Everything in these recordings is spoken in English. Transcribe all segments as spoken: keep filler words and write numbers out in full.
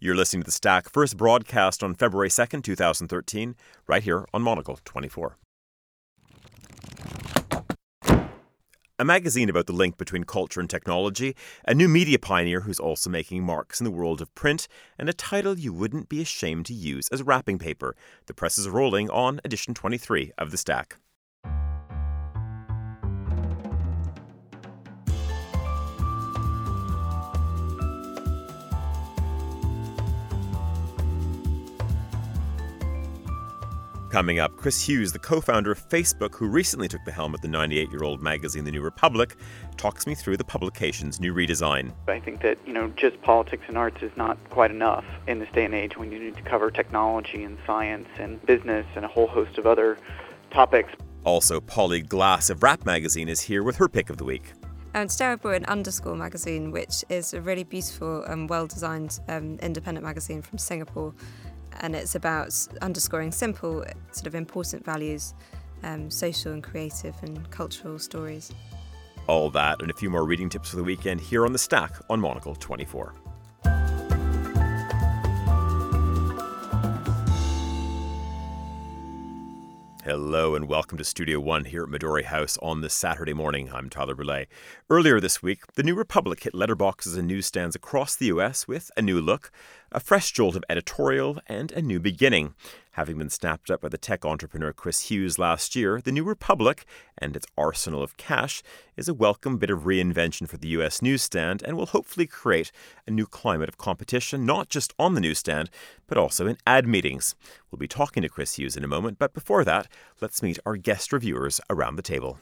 You're listening to The Stack, first broadcast on February second, twenty thirteen, right here on Monocle twenty-four. A magazine about the link between culture and technology, a new media pioneer who's also making marks in the world of print, and a title you wouldn't be ashamed to use as wrapping paper. The press is rolling on edition twenty-three of The Stack. Coming up, Chris Hughes, the co-founder of Facebook, who recently took the helm at the ninety-eight-year-old magazine The New Republic, talks me through the publication's new redesign. I think that, you know, just politics and arts is not quite enough in this day and age when you need to cover technology and science and business and a whole host of other topics. Also, Polly Glass of Wrap Magazine is here with her pick of the week. And today I brought an Underscore magazine, which is a really beautiful and well-designed um, independent magazine from Singapore. And it's about underscoring simple, sort of important values, um, social and creative and cultural stories. All that and a few more reading tips for the weekend here on The Stack on Monocle twenty-four. Hello and welcome to Studio One here at Midori House on this Saturday morning. I'm Tyler Brulé. Earlier this week, The New Republic hit letterboxes and newsstands across the U S with a new look, a fresh jolt of editorial, and a new beginning. Having been snapped up by the tech entrepreneur Chris Hughes last year, The New Republic and its arsenal of cash is a welcome bit of reinvention for the U S newsstand and will hopefully create a new climate of competition, not just on the newsstand, but also in ad meetings. We'll be talking to Chris Hughes in a moment, but before that, let's meet our guest reviewers around the table.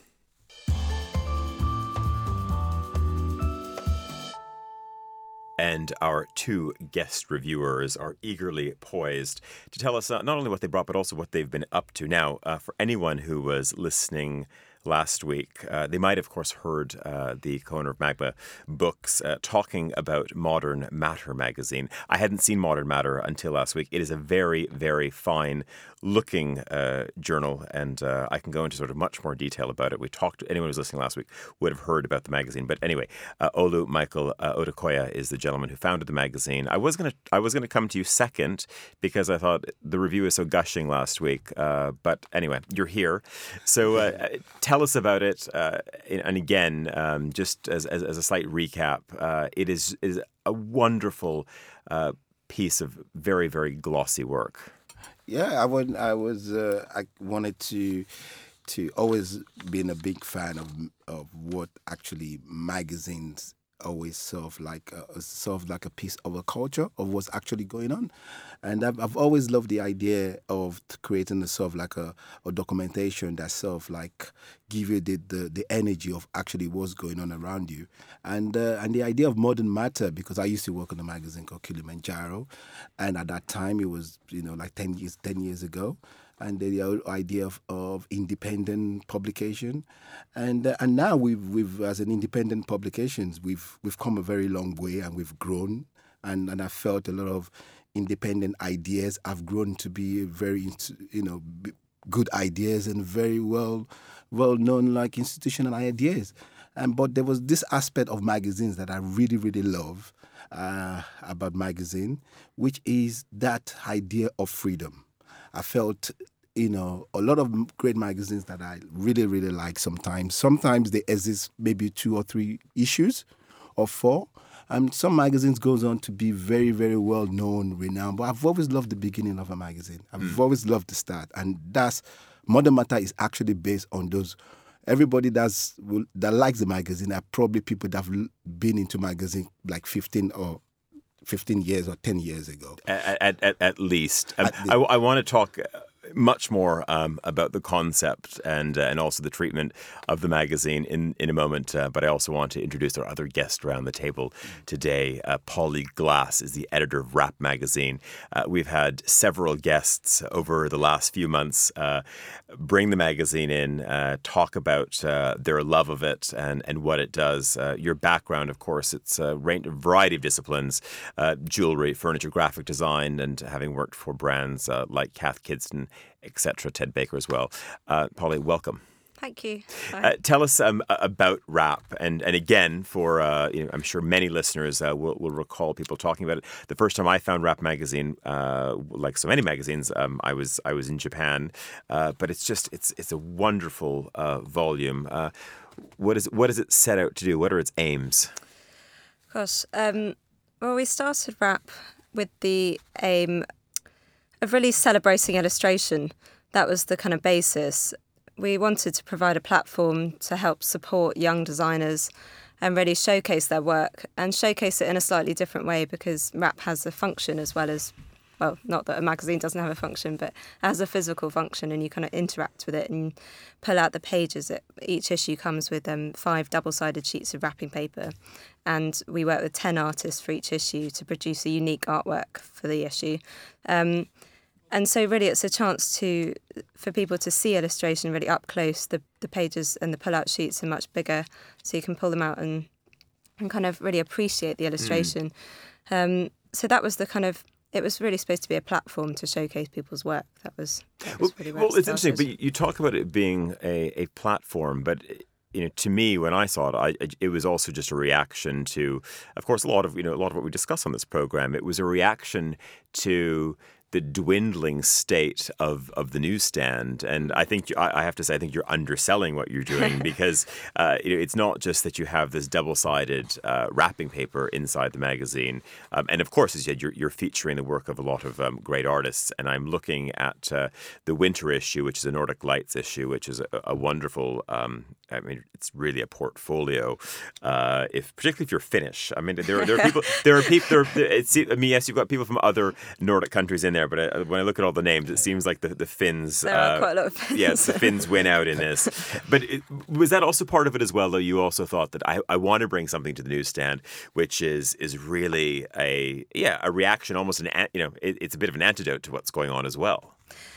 And our two guest reviewers are eagerly poised to tell us uh, not only what they brought, but also what they've been up to. Now, uh, for anyone who was listening last week, uh, they might, of course, heard uh, the co-owner of Magma Books uh, talking about Modern Matter magazine. I hadn't seen Modern Matter until last week. It is a very, very fine looking uh, journal, and uh, I can go into sort of much more detail about it. We talked, anyone who was listening last week would have heard about the magazine. But anyway, uh, Olu Michael uh, Odukoya is the gentleman who founded the magazine. I was gonna, I was gonna come to you second because I thought the review was so gushing last week. Uh, but anyway, you're here, so uh, tell us about it. Uh, and again, um, just as, as as a slight recap, uh, it is is a wonderful uh, piece of very very glossy work. Yeah, I would. I was. Uh, I wanted to to always been a big fan of of what actually magazines always serve like a, serve like a piece of a culture of what's actually going on, and I've, I've always loved the idea of creating a sort of like a, a documentation that sort of like give you the, the, the energy of actually what's going on around you, and uh, and the idea of Modern Matter, because I used to work on a magazine called Kilimanjaro, and at that time it was you know like ten years ten years ago. And the idea of, of independent publication, and uh, and now we've we've as an independent publications we've we've come a very long way and we've grown, and, and I felt a lot of independent ideas have grown to be very you know good ideas and very well well known like institutional ideas, and but there was this aspect of magazines that I really really love uh, about magazine, which is that idea of freedom. I felt, you know, a lot of great magazines that I really, really like sometimes. Sometimes they exist maybe two or three issues or four. And some magazines goes on to be very, very well known, renowned. But I've always loved the beginning of a magazine. I've mm. always loved the start. And that's, Modern Matter is actually based on those. Everybody that's, that likes the magazine are probably people that have been into magazine like fifteen or fifteen years or ten years ago. At, at, at, at least. Um, at the, I, I want to talk much more um, about the concept and uh, and also the treatment of the magazine in, in a moment. Uh, but I also want to introduce our other guest around the table today. Uh, Polly Glass is the editor of Wrap Magazine. Uh, we've had several guests over the last few months uh, bring the magazine in, uh, talk about uh, their love of it and, and what it does. Uh, your background, of course, it's a variety of disciplines, uh, jewelry, furniture, graphic design, and having worked for brands uh, like Cath Kidston, et cetera, Ted Baker as well. Uh, Polly, welcome. Thank you. Uh, tell us um, about Wrap, and and again, for uh, you know, I'm sure many listeners uh, will will recall people talking about it. The first time I found Wrap magazine, uh, like so many magazines, um, I was I was in Japan, uh, but it's just it's it's a wonderful uh, volume. Uh, what is what does it set out to do? What are its aims? Of course. Um, well, we started Wrap with the aim of really celebrating illustration. That was the kind of basis. We wanted to provide a platform to help support young designers and really showcase their work and showcase it in a slightly different way, because Wrap has a function as well as, well, not that a magazine doesn't have a function, but it has a physical function, and you kind of interact with it and pull out the pages. It, each issue comes with um, five double-sided sheets of wrapping paper, and we work with ten artists for each issue to produce a unique artwork for the issue. Um, And so really it's a chance to for people to see illustration really up close. The the pages and the pull-out sheets are much bigger, so you can pull them out and, and kind of really appreciate the illustration. Mm. Um, so that was the kind of, it was really supposed to be a platform to showcase people's work. That was, that was well, really where well it it's interesting, but you talk about it being a, a platform, but you know, to me, when I saw it, I, it was also just a reaction to, of course, a lot of, you know, a lot of what we discuss on this program. It was a reaction to the dwindling state of, of the newsstand. And I think, you, I have to say, I think you're underselling what you're doing, because uh, you know, it's not just that you have this double-sided uh, wrapping paper inside the magazine. Um, and of course, as you said, you're, you're featuring the work of a lot of um, great artists. And I'm looking at uh, the winter issue, which is a Nordic Lights issue, which is a, a wonderful, um, I mean, it's really a portfolio, uh, if particularly if you're Finnish. I mean, there, there are people, there are people, there, there, it's, I mean, yes, you've got people from other Nordic countries in there, but I, when I look at all the names, it seems like the, the Finns... There are uh, quite a lot of Finns. Yes, the Finns win out in this. But it, was that also part of it as well, though? You also thought that I, I want to bring something to the newsstand, which is is really a, yeah, a reaction, almost an, you know, it, it's a bit of an antidote to what's going on as well.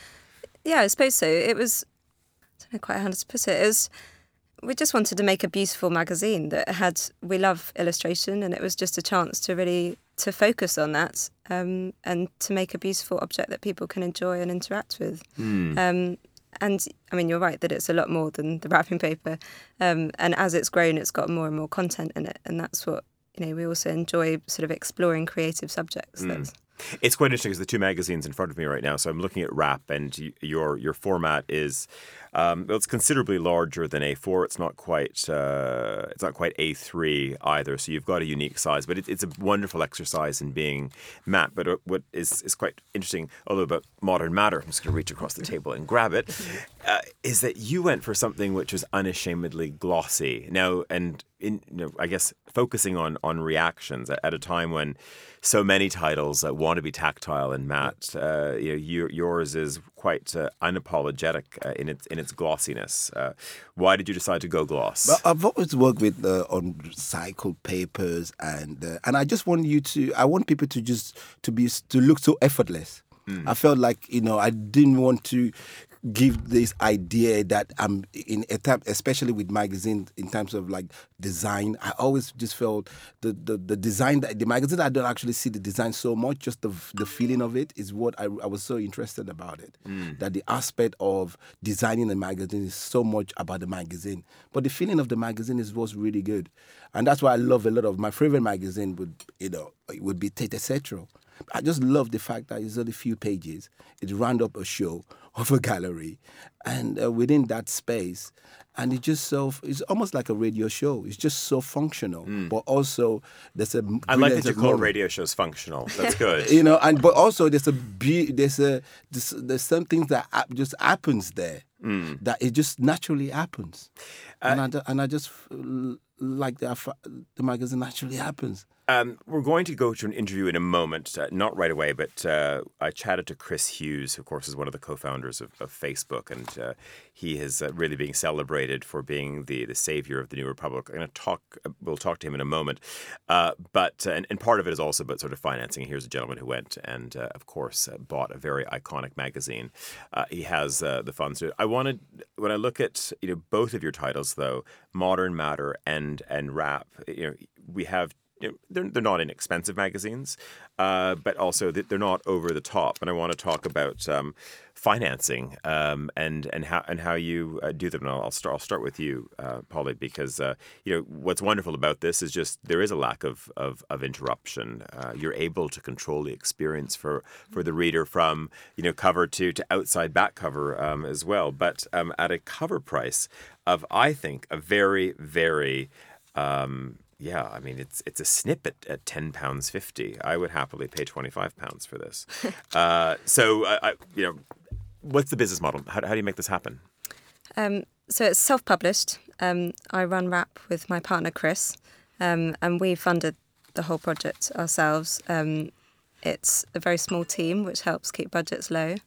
Yeah, I suppose so. It was, I don't know quite how to put it, it was... We just wanted to make a beautiful magazine that had, we love illustration, and it was just a chance to really, to focus on that um, and to make a beautiful object that people can enjoy and interact with. Mm. Um, and I mean, you're right that it's a lot more than the wrapping paper. Um, and as it's grown, it's got more and more content in it. And that's what, you know, we also enjoy sort of exploring creative subjects. Mm. That's, It's quite interesting because the two magazines in front of me right now. So I'm looking at Wrap, and your your format is um, well, it's considerably larger than A four. It's not quite uh, it's not quite A three either. So you've got a unique size, but it, it's a wonderful exercise in being matte. But what is is quite interesting, although about Modern Matter, I'm just going to reach across the table and grab it, uh, is that you went for something which was unashamedly glossy. Now, and in you know, I guess focusing on on reactions at, at a time when so many titles uh, want to be tactile and matte. Uh, you know, you, yours is quite uh, unapologetic uh, in its in its glossiness. Uh, why did you decide to go gloss? Well, I've always worked with uh, on recycled papers, and uh, and I just want you to. I want people to just to be to look so effortless. Mm. I felt like you know I didn't want to give this idea that I'm in a time, especially with magazines in terms of like design. I always just felt the the, the design, the magazine, I don't actually see the design so much, just the the feeling of it is what I, I was so interested about it. Mm. That the aspect of designing a magazine is so much about the magazine. But the feeling of the magazine is what's really good. And that's why I love a lot of my favorite magazine would, you know, it would be Tate Cetera. I just love the fact that it's only a few pages. It round up a show of a gallery, and uh, within that space, and it just so it's almost like a radio show. It's just so functional, mm. but also there's a. I like that you call moment. radio shows functional. That's good. You know, and but also there's a be, there's a there's, there's some things that just happens there mm. that it just naturally happens, uh, and I and I just like the the magazine naturally happens. Um, we're going to go to an interview in a moment, uh, not right away, but uh, I chatted to Chris Hughes, who, of course, is one of the co-founders of, of Facebook, and uh, he is uh, really being celebrated for being the, the savior of the New Republic. I'm going to talk, we'll talk to him in a moment, uh, but uh, and, and part of it is also about sort of financing. Here's a gentleman who went and, uh, of course, uh, bought a very iconic magazine. Uh, he has uh, the funds to. I wanted, when I look at you know both of your titles, though, Modern Matter and and Wrap, you know, we have you know, they're they're not inexpensive magazines, uh, but also that they're not over the top. And I want to talk about um, financing um, and and how and how you uh, do them. And I'll, I'll start. I'll start with you, uh, Polly, because uh, you know what's wonderful about this is just there is a lack of of, of interruption. Uh, you're able to control the experience for, for the reader from you know cover to to outside back cover um, as well, but um, at a cover price of I think a very very um, yeah, I mean it's it's a snippet at ten pounds fifty. I would happily pay twenty five pounds for this. uh, so I, I, you know, what's the business model? How, how do you make this happen? Um, so it's self-published. Um, I run Wrap with my partner Chris, um, and we funded the whole project ourselves. Um, it's a very small team, which helps keep budgets low,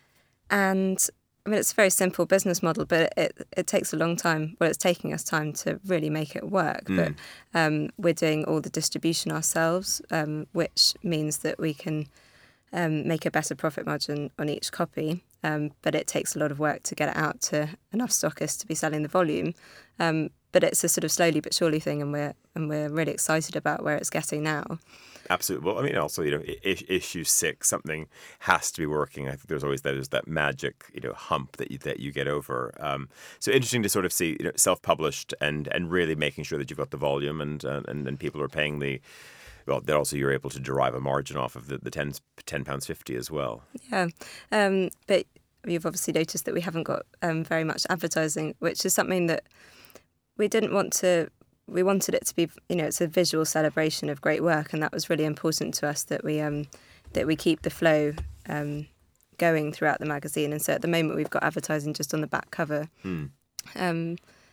and I mean, it's a very simple business model, but it, it takes a long time. Well, it's taking us time to really make it work. Mm. But um, we're doing all the distribution ourselves, um, which means that we can um, make a better profit margin on each copy. Um, but it takes a lot of work to get it out to enough stockists to be selling the volume. Um, but it's a sort of slowly but surely thing, and we're and we're really excited about where it's getting now. Absolutely. Well, I mean, also, you know, I- issue six, something has to be working. I think there's always that is that magic, you know, hump that you, that you get over. Um, so interesting to sort of see, you know, self-published and and really making sure that you've got the volume and uh, and, and people are paying the. Well, then also you're able to derive a margin off of the, the ten, ten pounds fifty as well. Yeah, um, but you've obviously noticed that we haven't got um, very much advertising, which is something that we didn't want to. We wanted it to be, you know, it's a visual celebration of great work, and that was really important to us that we um, that we keep the flow um, going throughout the magazine. And so at the moment we've got advertising just on the back cover, hmm. um,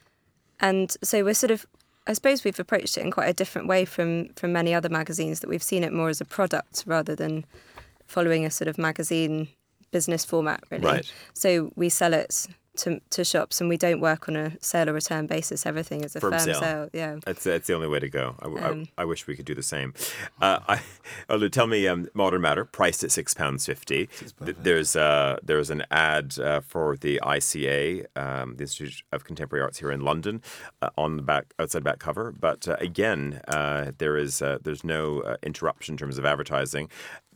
and so we're sort of, I suppose we've approached it in quite a different way from from many other magazines, that we've seen it more as a product rather than following a sort of magazine business format, really. Right. So we sell it to to shops, and we don't work on a sale or return basis. Everything is a firm, firm sale. sale. Yeah, that's that's the only way to go. I, um, I, I wish we could do the same. Uh, I, Olu, tell me, um, Modern Matter priced at six pounds fifty. There's uh, there's an ad uh, for the I C A, um, the Institute of Contemporary Arts here in London, uh, on the back outside back cover. But uh, again, uh, there is uh, there's no uh, interruption in terms of advertising.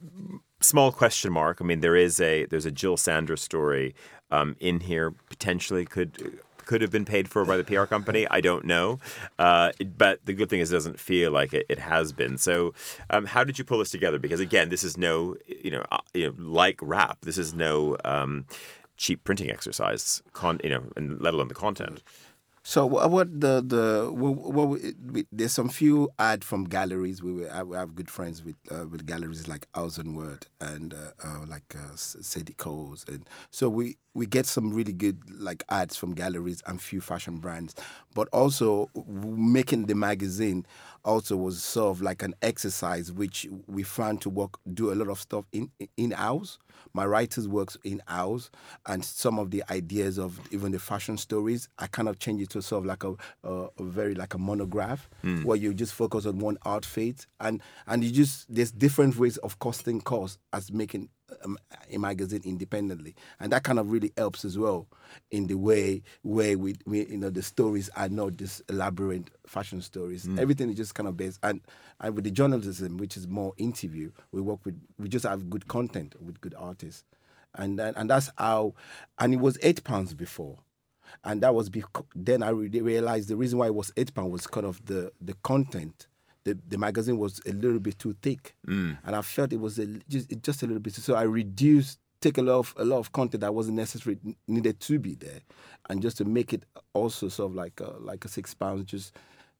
Small question mark. I mean, there is a there's a Jill Sanders story um, in here. Potentially could could have been paid for by the P R company. I don't know, uh, but the good thing is it doesn't feel like it, it has been. So, um, how did you pull this together? Because again, this is no you know uh, you know like Wrap. This is no um, cheap printing exercise. Con you know, and let alone the content. So what the the what, what we, we, there's some few ad from galleries. We, we, I, we have good friends with uh, with galleries like House and Word and uh, uh, like uh, Sadie Coles, and so we we get some really good like ads from galleries and few fashion brands. But also making the magazine also was sort of like an exercise which we found to work do a lot of stuff in in house. My writers works in house, and some of the ideas of even the fashion stories, I kind of change it to sort of like a, a, a very like a monograph mm. where you just focus on one outfit, and and you just there's different ways of costing costs as making um, a magazine independently, and that kind of really helps as well in the way where we, we you know the stories are not just elaborate fashion stories. Mm. Everything is just kind of based, and and with the journalism, which is more interview, we work with we just have good content with good artists, and and, and that's how, and it was eight pounds before. And that was because then I really realized the reason why it was eight pounds was kind of the the content. The, the magazine was a little bit too thick, mm. and I felt it was a, just just a little bit. So I reduced, take a lot of a lot of content that wasn't necessary needed to be there, and just to make it also sort of like a, like a six pounds. Just,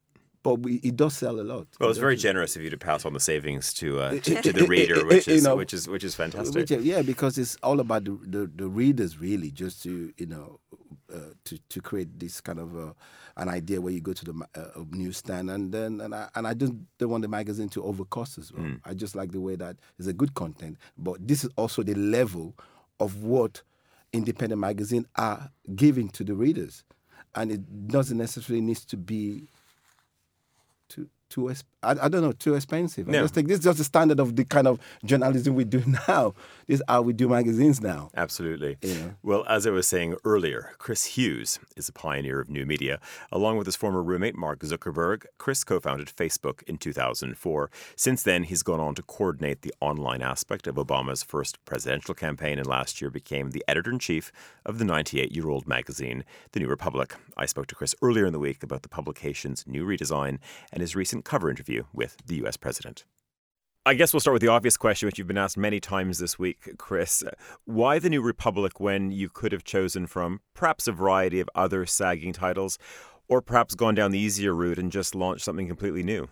but we, it does sell a lot. Well, it's very generous of you to pass on the savings to uh, to, to the reader, which is you know, which is which is fantastic. Which, yeah, because it's all about the, the the readers really, just to you know. Uh, to to create this kind of uh, an idea where you go to the uh, newsstand, and then and I and I just don't want the magazine to overcost as well. Mm. I just like the way that it's a good content, but this is also the level of what independent magazines are giving to the readers, and it doesn't necessarily need to be to too, ex- I, I don't know, too expensive. I No. just think this is just the standard of the kind of journalism we do now. This is how we do magazines now. Absolutely. You know. Well, as I was saying earlier, Chris Hughes is a pioneer of new media. Along with his former roommate, Mark Zuckerberg, Chris co-founded Facebook in two thousand four. Since then, he's gone on to coordinate the online aspect of Obama's first presidential campaign, and last year became the editor-in-chief of the ninety-eight-year-old magazine, The New Republic. I spoke to Chris earlier in the week about the publication's new redesign and his recent cover interview with the U S president. I guess we'll start with the obvious question, which you've been asked many times this week, Chris. Why The New Republic when you could have chosen from perhaps a variety of other sagging titles, or perhaps gone down the easier route and just launched something completely new?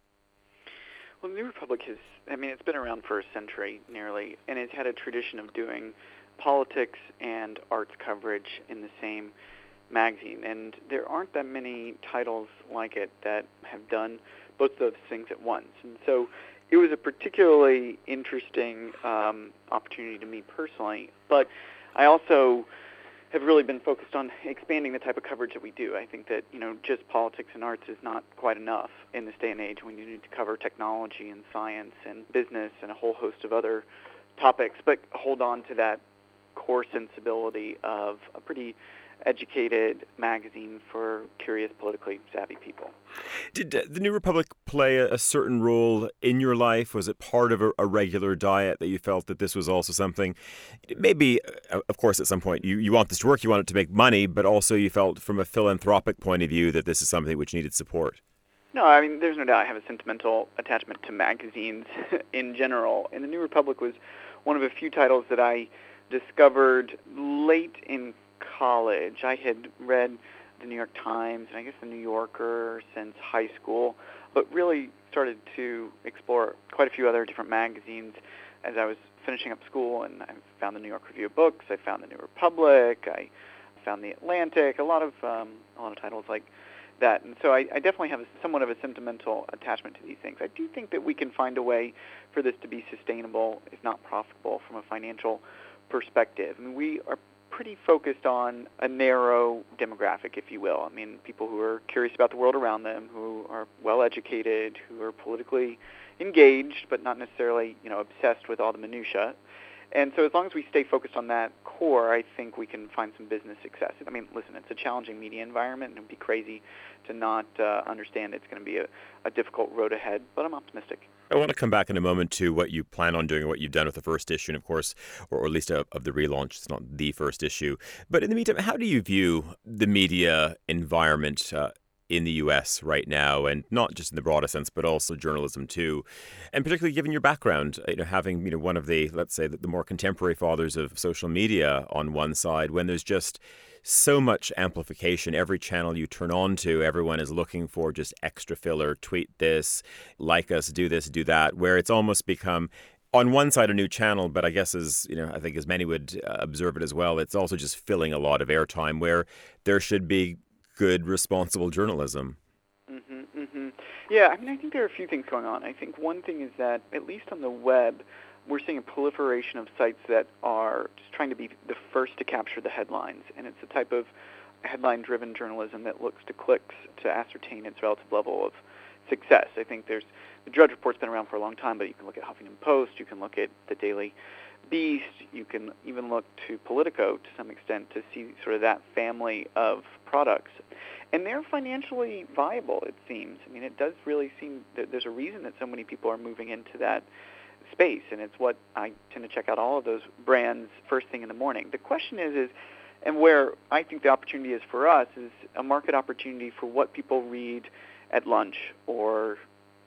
Well, the New Republic has, I mean, it's been around for a century nearly, and it's had a tradition of doing politics and arts coverage in the same magazine. And there aren't that many titles like it that have done both of those things at once. And so it was a particularly interesting um, opportunity to me personally. But I also have really been focused on expanding the type of coverage that we do. I think that, you know, just politics and arts is not quite enough in this day and age when you need to cover technology and science and business and a whole host of other topics, but hold on to that core sensibility of a pretty educated magazine for curious, politically savvy people. Did uh, The New Republic play a, a certain role in your life? Was it part of a, a regular diet that you felt that this was also something, maybe, uh, of course, at some point you, you want this to work, you want it to make money, but also you felt from a philanthropic point of view that this is something which needed support? No, I mean, there's no doubt I have a sentimental attachment to magazines in general, and The New Republic was one of a few titles that I discovered late in college. I had read the New York Times and I guess the New Yorker since high school, but really started to explore quite a few other different magazines as I was finishing up school, and I found the New York Review of Books, I found the New Republic, I found the Atlantic, a lot of um, a lot of titles like that. And so I, I definitely have a, somewhat of a sentimental attachment to these things. I do think that we can find a way for this to be sustainable, if not profitable, from a financial perspective. I mean, we are pretty focused on a narrow demographic, if you will. I mean, people who are curious about the world around them, who are well-educated, who are politically engaged, but not necessarily, you know, obsessed with all the minutia. And so as long as we stay focused on that core, I think we can find some business success. I mean, listen, it's a challenging media environment, and it would be crazy to not uh, understand it's going to be a, a difficult road ahead, but I'm optimistic. I want to come back in a moment to what you plan on doing and what you've done with the first issue, and of course, or, or at least a, of the relaunch. It's not the first issue. But in the meantime, how do you view the media environment uh, in the U S right now, and not just in the broader sense, but also journalism too, and particularly given your background, you know, having, you know, one of the, let's say, the, the more contemporary fathers of social media on one side, when there's just so much amplification. Every channel you turn on to, everyone is looking for just extra filler, tweet this, like us, do this, do that, where it's almost become, on one side, a new channel, but I guess as, you know, I think as many would uh, observe it as well, it's also just filling a lot of airtime where there should be good, responsible journalism. Mm-hmm, mm-hmm. Yeah, I mean, I think there are a few things going on. I think one thing is that, at least on the web, we're seeing a proliferation of sites that are just trying to be the first to capture the headlines, and it's a type of headline-driven journalism that looks to clicks to ascertain its relative level of success. I think there's, the Drudge Report's been around for a long time, but you can look at Huffington Post, you can look at the Daily Beast, you can even look to Politico to some extent to see sort of that family of products. And they're financially viable, it seems. I mean, it does really seem that there's a reason that so many people are moving into that space, and it's what I tend to check out all of those brands first thing in the morning. The question is, is and where I think the opportunity is for us, is a market opportunity for what people read at lunch or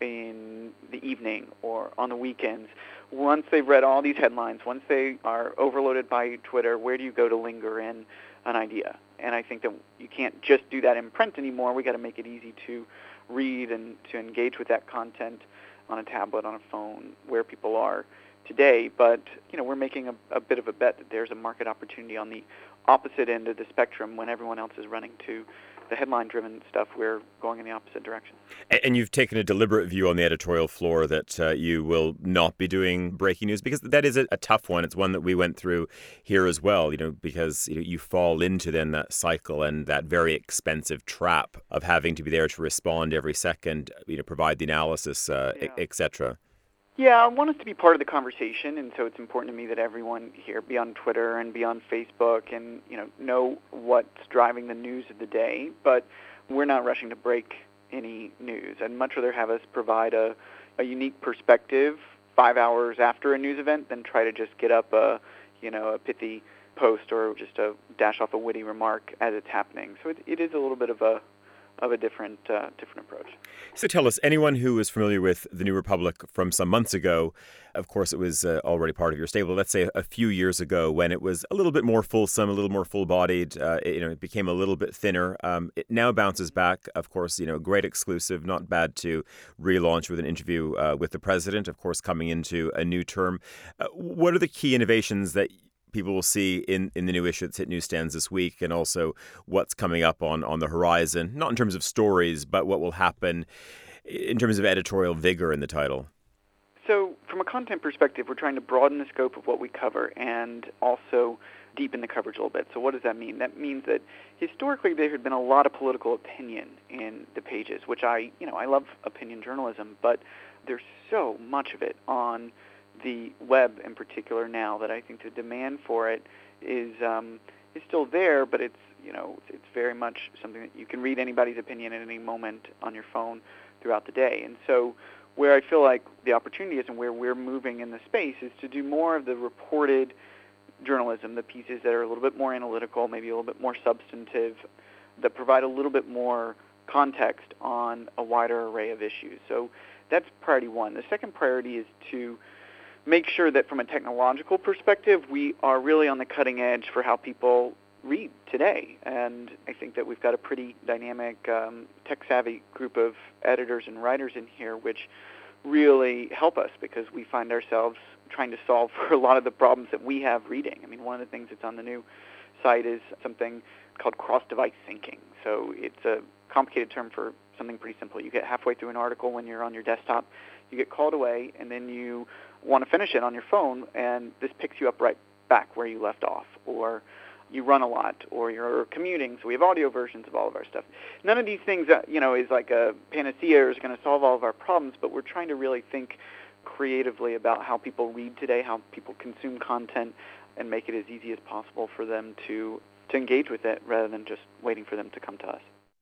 in the evening or on the weekends. Once they've read all these headlines, once they are overloaded by Twitter, where do you go to linger in an idea? And I think that you can't just do that in print anymore. We've got to make it easy to read and to engage with that content on a tablet, on a phone, where people are today. But, you know, we're making a, a bit of a bet that there's a market opportunity on the opposite end of the spectrum when everyone else is running to the headline-driven stuff, we're going in the opposite direction. And you've taken a deliberate view on the editorial floor that uh, you will not be doing breaking news, because that is a, a tough one. It's one that we went through here as well, you know, because you know, you fall into then that cycle and that very expensive trap of having to be there to respond every second, you know, provide the analysis, uh, Yeah. et cetera. Yeah, I want us to be part of the conversation, and so it's important to me that everyone here be on Twitter and be on Facebook and, you know, know what's driving the news of the day, but we're not rushing to break any news. I'd much rather have us provide a, a unique perspective five hours after a news event than try to just get up a, you know, a pithy post or just a dash off a witty remark as it's happening. So it, it is a little bit of a of a different uh, different approach. So tell us, anyone who is familiar with the New Republic from some months ago, of course it was uh, already part of your stable, let's say a few years ago when it was a little bit more fulsome, a little more full-bodied, uh, it, you know, it became a little bit thinner. Um, it now bounces back, of course, you know, great exclusive, not bad to relaunch with an interview uh, with the president, of course, coming into a new term. Uh, what are the key innovations that people will see in, in the new issue that's hit newsstands this week, and also what's coming up on, on the horizon, not in terms of stories, but what will happen in terms of editorial vigor in the title? So from a content perspective, we're trying to broaden the scope of what we cover and also deepen the coverage a little bit. So what does that mean? That means that historically there had been a lot of political opinion in the pages, which I, you know, I love opinion journalism, but there's so much of it on the web in particular now that I think the demand for it is um, is still there, but it's, you know, it's very much something that you can read anybody's opinion at any moment on your phone throughout the day. And so where I feel like the opportunity is and where we're moving in the space is to do more of the reported journalism, the pieces that are a little bit more analytical, maybe a little bit more substantive, that provide a little bit more context on a wider array of issues. So that's priority one. The second priority is to make sure that from a technological perspective, we are really on the cutting edge for how people read today. And I think that we've got a pretty dynamic, um, tech-savvy group of editors and writers in here, which really help us because we find ourselves trying to solve for a lot of the problems that we have reading. I mean, one of the things that's on the new site is something called cross-device syncing. So it's a complicated term for something pretty simple. You get halfway through an article when you're on your desktop, you get called away, and then you want to finish it on your phone, and this picks you up right back where you left off, or you run a lot, or you're commuting, so we have audio versions of all of our stuff. None of these things, uh, you know, is like a panacea or is going to solve all of our problems, but we're trying to really think creatively about how people read today, how people consume content, and make it as easy as possible for them to, to engage with it rather than just waiting for them to come to us.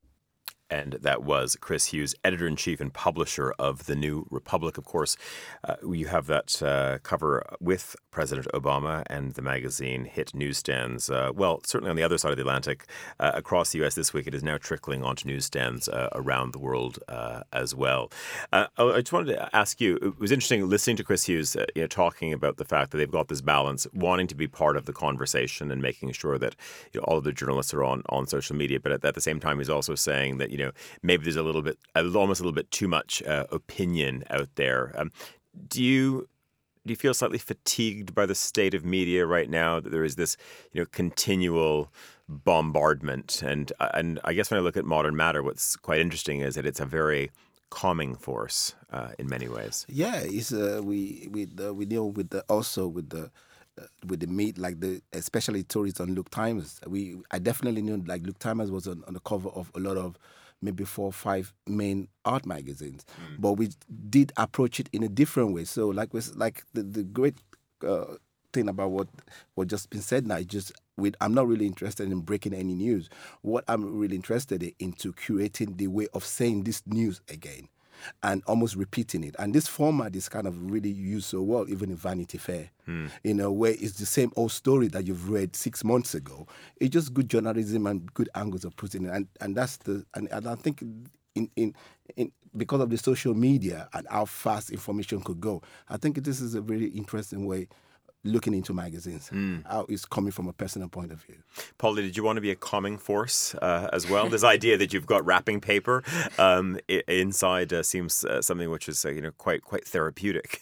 And that was Chris Hughes, editor-in-chief and publisher of The New Republic. Of course, uh, you have that uh, cover with President Obama, and the magazine hit newsstands. Uh, well, certainly on the other side of the Atlantic, uh, across the U S this week, it is now trickling onto newsstands uh, around the world uh, as well. Uh, I just wanted to ask you, it was interesting listening to Chris Hughes uh, you know, talking about the fact that they've got this balance, wanting to be part of the conversation and making sure that you know, all of the journalists are on, on social media. But at, at the same time, he's also saying that, you know, maybe there's a little bit, almost a little bit too much uh, opinion out there. Um, do you do you feel slightly fatigued by the state of media right now, that there is this, you know, continual bombardment? And and I guess when I look at Modern Matter, what's quite interesting is that it's a very calming force uh, in many ways. Yeah, it's uh, we we uh, we deal with the also with the. Uh, with the meat, like the especially stories on Luke Timers, we I definitely knew like Luke Timers was on, on the cover of a lot of maybe four or five main art magazines, mm. but we did approach it in a different way. So like was like the the great uh, thing about what what just been said now is just with I'm not really interested in breaking any news. What I'm really interested in into curating the way of saying this news again, and almost repeating it. And this format is kind of really used so well, even in Vanity Fair, hmm. in a way it's the same old story that you've read six months ago. It's just good journalism and good angles of putting it. And, and that's the, and, and I think in, in, in, because of the social media and how fast information could go, I think this is a very interesting way looking into magazines, mm. how it's coming from a personal point of view. Paulie, did you want to be a calming force uh, as well? This idea that you've got wrapping paper um, I- inside uh, seems uh, something which is uh, you know quite quite therapeutic.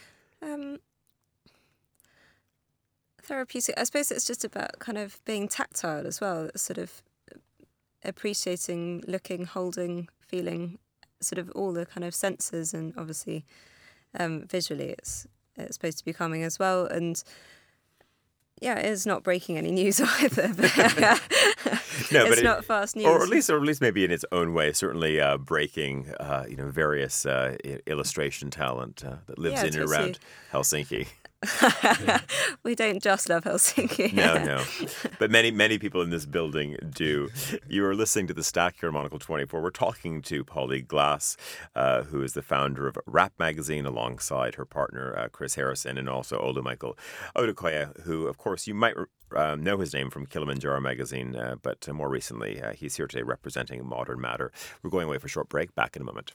Um, therapeutic. I suppose it's just about kind of being tactile as well. It's sort of appreciating, looking, holding, feeling, sort of all the kind of senses, and obviously um, visually it's it's supposed to be calming as well. And yeah, it's not breaking any news either. But no, it's but it, not fast news, or at least, or at least maybe in its own way, certainly uh, breaking, uh, you know, various uh, illustration talent uh, that lives Yeah, in and totally. around Helsinki. We don't just love Helsinki. No, no. But many, many people in this building do. You are listening to The Stack here on Monocle twenty-four. We're talking to Polly Glass, uh, who is the founder of Rap Magazine, alongside her partner, uh, Chris Harrison, and also Olu Michael Odukoya, who, of course, you might uh, know his name from Kilimanjaro Magazine, uh, but uh, more recently, uh, he's here today representing Modern Matter. We're going away for a short break. Back in a moment.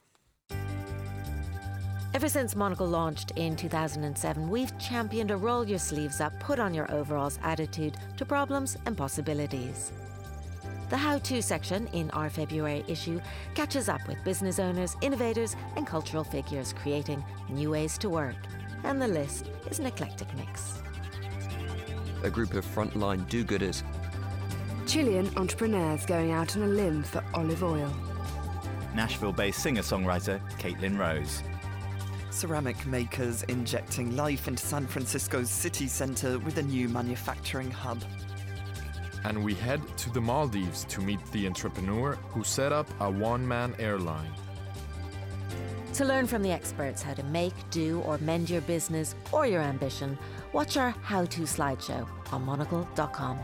Ever since Monocle launched in two thousand seven, we've championed a roll your sleeves up, put on your overalls attitude to problems and possibilities. The how-to section in our February issue catches up with business owners, innovators and cultural figures creating new ways to work. And the list is an eclectic mix. A group of frontline do-gooders. Chilean entrepreneurs going out on a limb for olive oil. Nashville-based singer-songwriter Caitlin Rose. Ceramic makers injecting life into San Francisco's city centre with a new manufacturing hub. And we head to the Maldives to meet the entrepreneur who set up a one-man airline. To learn from the experts how to make, do or mend your business or your ambition, watch our how-to slideshow on monocle dot com.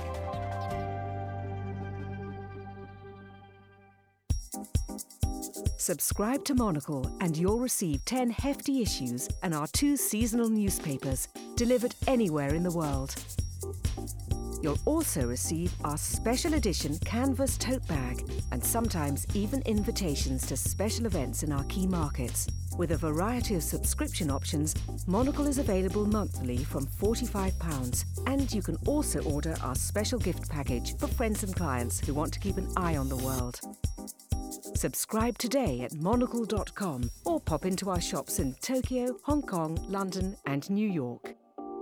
Subscribe to Monocle and you'll receive ten hefty issues and our two seasonal newspapers delivered anywhere in the world. You'll also receive our special edition canvas tote bag and sometimes even invitations to special events in our key markets. With a variety of subscription options, Monocle is available monthly from forty-five pounds, and you can also order our special gift package for friends and clients who want to keep an eye on the world. Subscribe today at monocle dot com or pop into our shops in Tokyo, Hong Kong, London and New York.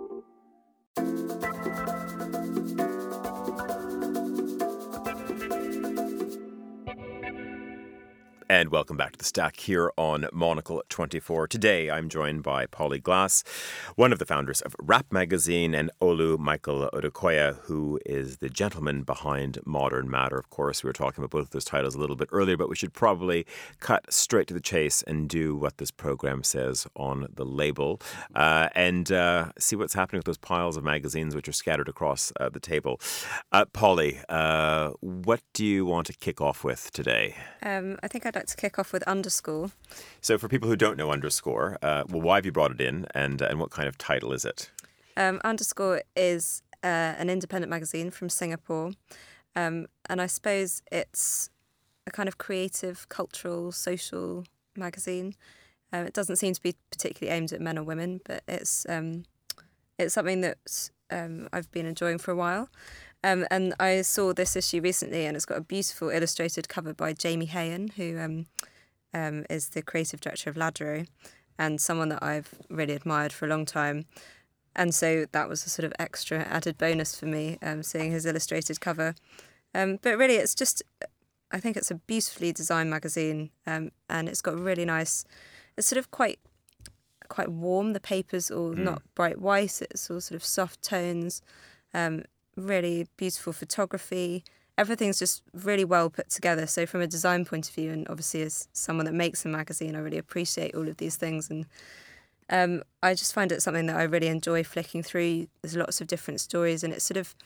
And welcome back to The Stack here on Monocle twenty-four. Today, I'm joined by Polly Glass, one of the founders of Rap Magazine, and Olu Michael Odukoya, who is the gentleman behind Modern Matter. Of course, we were talking about both of those titles a little bit earlier, but we should probably cut straight to the chase and do what this program says on the label uh, and uh, see what's happening with those piles of magazines which are scattered across uh, the table. Uh, Polly, uh, what do you want to kick off with today? Um, I think I'd like to kick off with Underscore. So for people who don't know Underscore, uh, well, why have you brought it in, and and what kind of title is it? Um, Underscore is uh, an independent magazine from Singapore, um, and I suppose it's a kind of creative, cultural, social magazine. Um, it doesn't seem to be particularly aimed at men or women, but it's um, it's something that um, I've been enjoying for a while. Um, and I saw this issue recently, and it's got a beautiful illustrated cover by Jamie Hayen, who um, um, is the creative director of Ladro, and someone that I've really admired for a long time. And so that was a sort of extra added bonus for me, um, seeing his illustrated cover. Um, but really, it's just, I think it's a beautifully designed magazine, um, and it's got really nice, it's sort of quite quite warm. The paper's all mm. not bright white, it's all sort of soft tones. Um, really beautiful photography. Everything's just really well put together. So from a design point of view, and obviously as someone that makes a magazine, I really appreciate all of these things. And um, I just find it something that I really enjoy flicking through. There's lots of different stories, and it's sort of,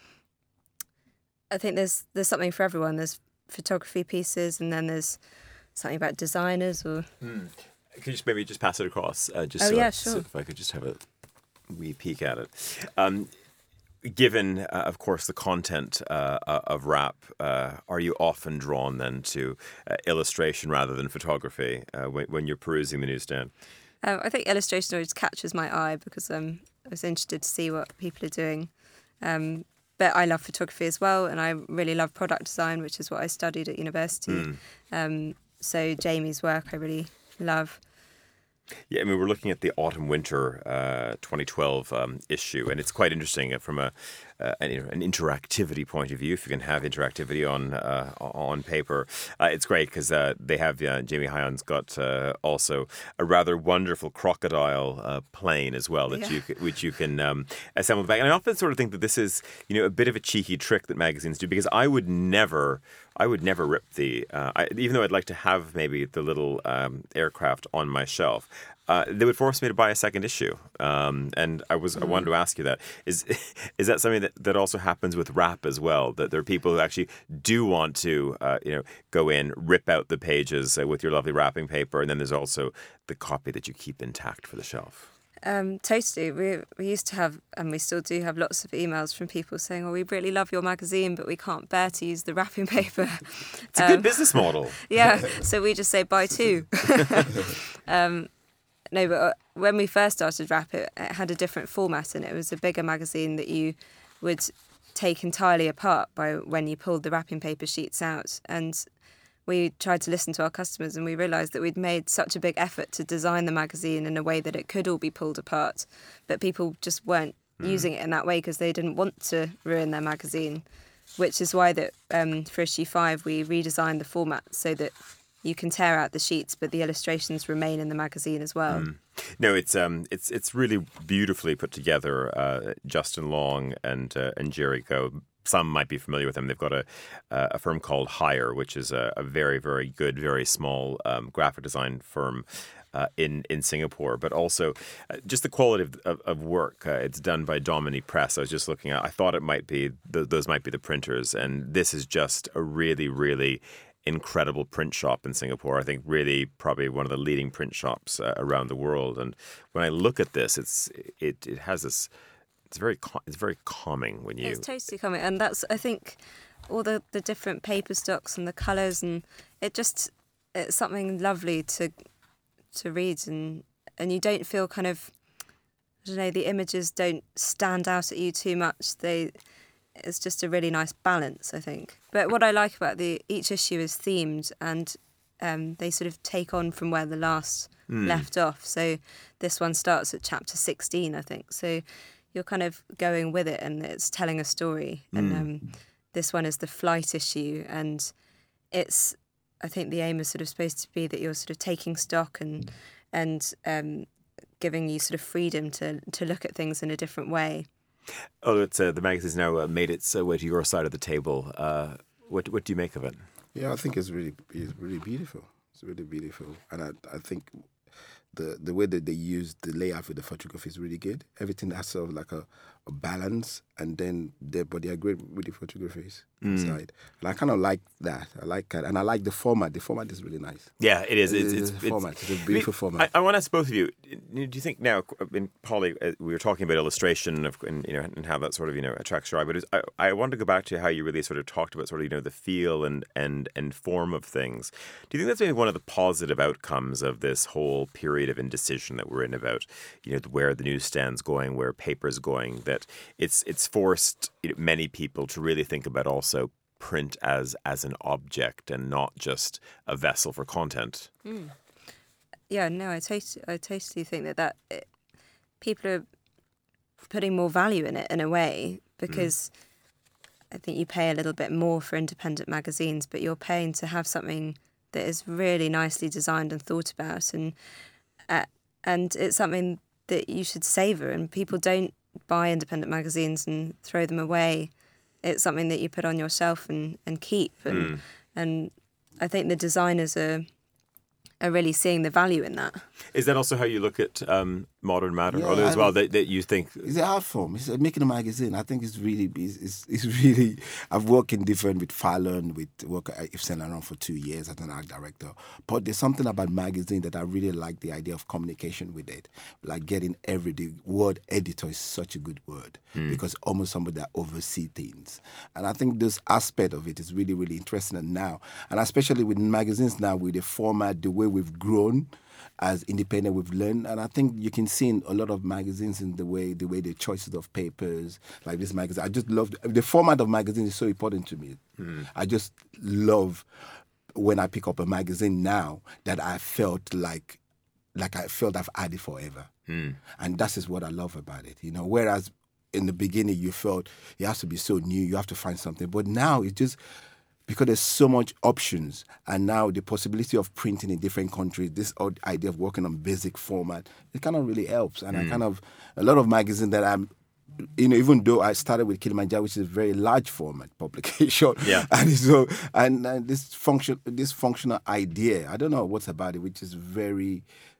I think there's there's something for everyone. There's photography pieces, and then there's something about designers or... Mm. Could you just maybe just pass it across? Uh, just oh, so yeah, I, sure. So if I could just have a wee peek at it. Um, Given, uh, of course, the content uh, of rap, uh, are you often drawn then to uh, illustration rather than photography uh, when, when you're perusing the newsstand? Um, I think illustration always catches my eye because um, I was interested to see what people are doing. Um, but I love photography as well, and I really love product design, which is what I studied at university. Mm. Um, so Jamie's work I really love. Yeah, I mean, we're looking at the autumn-winter uh, twenty twelve um, issue, and it's quite interesting from a uh, an, you know, an interactivity point of view, if you can have interactivity on uh, on paper, uh, it's great because uh, they have uh, Jamie Hyon's got uh, also a rather wonderful crocodile uh, plane as well that Yeah. you which you can um, assemble back. And I often sort of think that this is you know a bit of a cheeky trick that magazines do, because I would never. I would never rip the, uh, I, even though I'd like to have maybe the little um, aircraft on my shelf, uh, they would force me to buy a second issue. Um, and I was, I wanted to ask you that. Is is that something that, that also happens with wrap as well? That there are people who actually do want to, uh, you know, go in, rip out the pages uh, with your lovely wrapping paper, and then there's also the copy that you keep intact for the shelf? Um, totally. We we used to have, and we still do have, lots of emails from people saying, "Oh, we really love your magazine, but we can't bear to use the wrapping paper." It's a good business model. Yeah, so we just say buy two. um, no, but uh, when we first started Wrap, it, it had a different format, and it was a bigger magazine that you would take entirely apart by when you pulled the wrapping paper sheets out. And we tried to listen to our customers, and we realised that we'd made such a big effort to design the magazine in a way that it could all be pulled apart, but people just weren't mm. using it in that way because they didn't want to ruin their magazine, which is why that um, for issue five we redesigned the format so that you can tear out the sheets, but the illustrations remain in the magazine as well. Mm. No, it's um, it's it's really beautifully put together. Uh, Justin Long and uh, and Jerry Coe. Some might be familiar with them. They've got a uh, a firm called Hire, which is a, a very, very good, very small um, graphic design firm uh, in in Singapore. But also, uh, just the quality of, of, of work. Uh, it's done by Dominique Press. I was just looking at. I thought it might be th- those might be the printers, and this is just a really, really incredible print shop in Singapore. I think really probably one of the leading print shops uh, around the world. And when I look at this, it's it it has this. It's very it's very calming when you. It's totally calming, and that's I think all the, the different paper stocks and the colours, and it just it's something lovely to to read, and and you don't feel kind of I don't know, the images don't stand out at you too much. They it's just a really nice balance, I think. But what I like about the each issue is themed, and um, they sort of take on from where the last mm. left off. So this one starts at chapter sixteen, I think. So you're kind of going with it, and it's telling a story. Mm. And um, this one is the flight issue, and it's, I think the aim is sort of supposed to be that you're sort of taking stock and and um, giving you sort of freedom to to look at things in a different way. Oh, it's uh, the magazine's now uh, made its way to your side of the table. Uh, what what do you make of it? Yeah, I think it's really it's really beautiful. It's really beautiful, and I I think. The the way that they use the layout with the photography is really good. Everything has sort of like a, a balance, and then they but they are great with the photographies mm. inside. And I kind of like that. I like that, and I like the format. The format is really nice. Yeah, it is. It it's, is it's, a format. It's, it's a beautiful I, format. I, I want to ask both of you. Do you think now, in Polly, we were talking about illustration of, and, you know, and how that sort of you know attracts your eye. But I, I want to go back to how you really sort of talked about sort of you know the feel and and and form of things. Do you think that's maybe one of the positive outcomes of this whole period of indecision that we're in about you know where the newsstand's going, where paper's going? That it's it's forced you know, many people to really think about also print as as an object and not just a vessel for content. Mm. Yeah, no, I totally, I totally think that that it, people are putting more value in it in a way, because mm. I think you pay a little bit more for independent magazines, but you're paying to have something that is really nicely designed and thought about, and uh, and it's something that you should savour. And people don't buy independent magazines and throw them away. It's something that you put on your shelf and, and keep. And mm. and I think the designers are are really seeing the value in that. Is that also how you look at um, modern matter, yeah, or as well that, that you think it's an art form? It's making a magazine. I think it's really, it's, it's really. I've worked in different with Fallon, with work at Yves Saint Laurent for two years as an art director. But there's something about magazine that I really like, the idea of communication with it, like getting every the word editor is such a good word mm. because almost somebody that oversees things, and I think this aspect of it is really, really interesting. And now, and especially with magazines now, with the format, the way we've grown as independent, we've learned, and I think you can see in a lot of magazines in the way the way the choices of papers, like this magazine. I just love the format of magazine is so important to me. Mm. I just love when I pick up a magazine now that I felt like like I felt I've had it forever, mm. and that is what I love about it. You know, whereas in the beginning you felt it has to be so new, you have to find something. But now it's just because there's so much options, and now the possibility of printing in different countries, this odd idea of working on basic format, it kind of really helps. And mm. I kind of, a lot of magazines that I'm, you know, even though I started with Kilimanjaro, which is a very large format publication, yeah, and so and, and this function, this functional idea, I don't know what's about it, which is very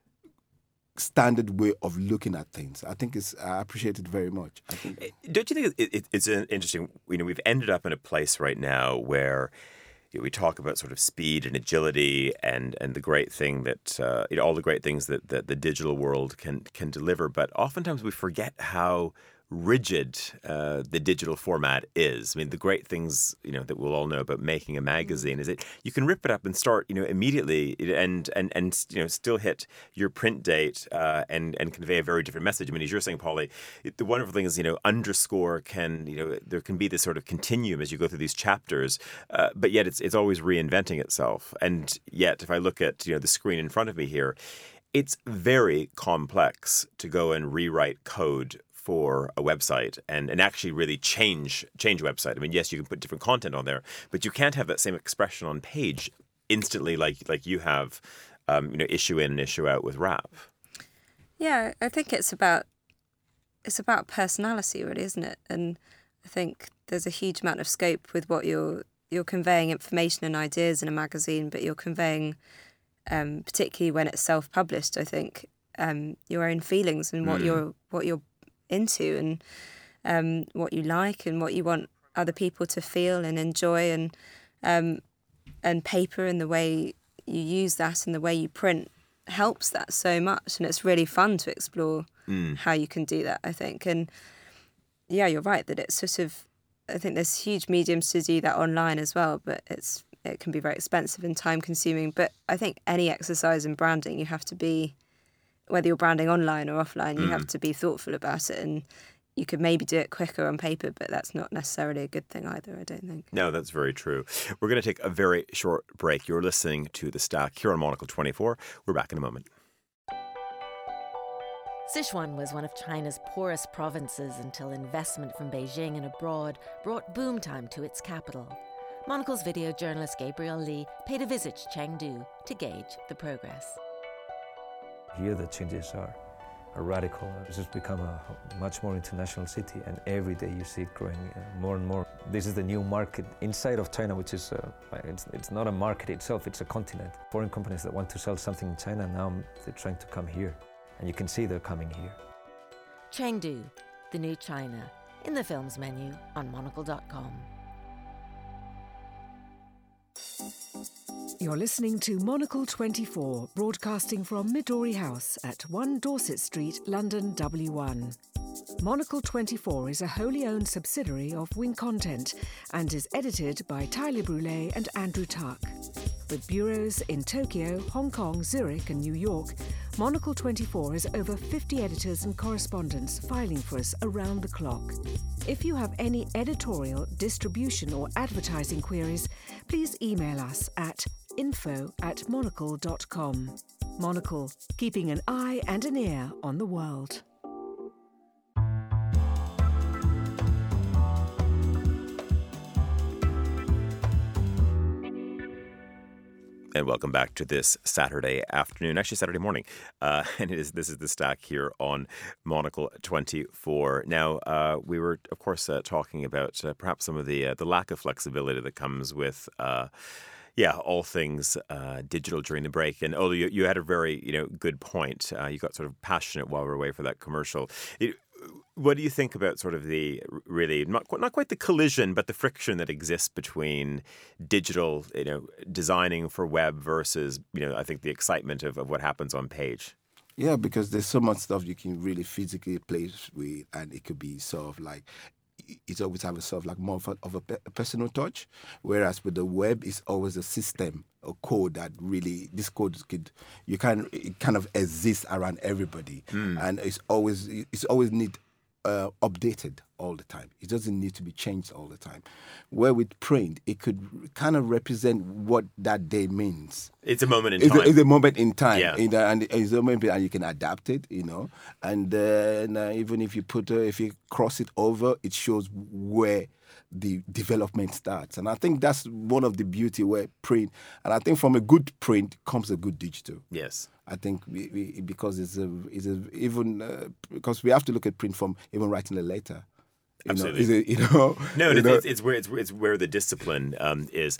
standard way of looking at things. I think it's I appreciate it very much. I think. Don't you think it, it, it's an interesting? You know, we've ended up in a place right now where you know, we talk about sort of speed and agility and and the great thing that uh, you know all the great things that, that the digital world can can deliver, but oftentimes we forget how rigid uh, the digital format is. I mean, the great things, you know, that we'll all know about making a magazine is that you can rip it up and start, you know, immediately and and and you know still hit your print date uh, and and convey a very different message. I mean, as you're saying, Polly, the wonderful thing is, you know, underscore can, you know, there can be this sort of continuum as you go through these chapters, uh, but yet it's it's always reinventing itself. And yet, if I look at, you know, the screen in front of me here, it's very complex to go and rewrite code for a website and, and actually really change change a website. I mean, yes, you can put different content on there, but you can't have that same expression on page instantly like like you have, um, you know, issue in and issue out with Wrap. Yeah, I think it's about it's about personality, really, isn't it? And I think there's a huge amount of scope with what you're you're conveying information and ideas in a magazine, but you're conveying, um, particularly when it's self-published, I think, um, your own feelings and what mm. you're what you're into and um, what you like and what you want other people to feel and enjoy, and um, and paper and the way you use that and the way you print helps that so much, and it's really fun to explore mm. how you can do that, I think. And yeah, you're right that it's sort of, I think there's huge mediums to do that online as well, but it's it can be very expensive and time consuming. But I think any exercise in branding, you have to be, whether you're branding online or offline, you mm. have to be thoughtful about it. And you could maybe do it quicker on paper, but that's not necessarily a good thing either, I don't think. No, that's very true. We're going to take a very short break. You're listening to The Stack here on Monocle twenty-four. We're back in a moment. Sichuan was one of China's poorest provinces until investment from Beijing and abroad brought boom time to its capital. Monocle's video journalist Gabriel Lee paid a visit to Chengdu to gauge the progress. Here the changes are, are radical. This has become a much more international city, and every day you see it growing uh, more and more. This is the new market inside of China, which is, uh, it's, it's not a market itself, it's a continent. Foreign companies that want to sell something in China, now they're trying to come here. And you can see they're coming here. Chengdu, the new China, in the films menu on monocle dot com. You're listening to Monocle twenty-four, broadcasting from Midori House at one Dorset Street, London W one. Monocle twenty-four is a wholly owned subsidiary of Wing Content and is edited by Tyler Brûlé and Andrew Tuck. With bureaus in Tokyo, Hong Kong, Zurich and New York, Monocle twenty-four has over fifty editors and correspondents filing for us around the clock. If you have any editorial, distribution or advertising queries, please email us at info at monocle dot com. Monocle, keeping an eye and an ear on the world. And welcome back to this Saturday afternoon, actually Saturday morning. Uh, and it is this is The Stack here on Monocle twenty-four. Now, uh, we were, of course, uh, talking about uh, perhaps some of the uh, the lack of flexibility that comes with, uh, yeah, all things uh, digital during the break. And Ola, you, you had a very, you know, good point. Uh, you got sort of passionate while we were away for that commercial. It, What do you think about sort of the really not not quite the collision, but the friction that exists between digital, you know, designing for web versus, you know, I think the excitement of, of what happens on page? Yeah, because there's so much stuff you can really physically play with, and it could be sort of like it's always have a sort of like more of a, of a, a personal touch, whereas with the web, it's always a system, a code that really this code could you can it kind of exists around everybody, mm. and it's always it's always need uh, updated all the time. It doesn't need to be changed all the time. Where with print, it could kind of represent what that day means. It's a moment in it's time. A, it's a moment in time. Yeah. In the, and it's a moment, and you can adapt it, you know. And then uh, even if you put, uh, if you cross it over, it shows where the development starts. And I think that's one of the beauty where print, and I think from a good print comes a good digital. Yes. I think we, we, because it's a, it's a, even uh, because we have to look at print from even writing a letter. You Absolutely. Know, is it, you know, no, you it's, know? it's, it's where it's, it's where the discipline um, is.